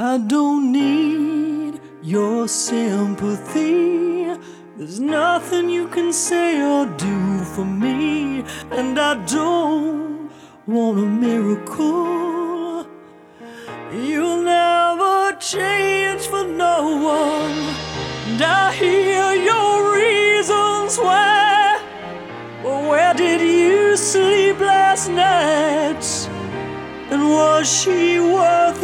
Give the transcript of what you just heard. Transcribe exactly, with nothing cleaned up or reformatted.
I don't need your sympathy. There's nothing you can say or do for me, and I don't want a miracle. You'll never change for no one, and I hear your reasons why. But where did you sleep last night? And was she worth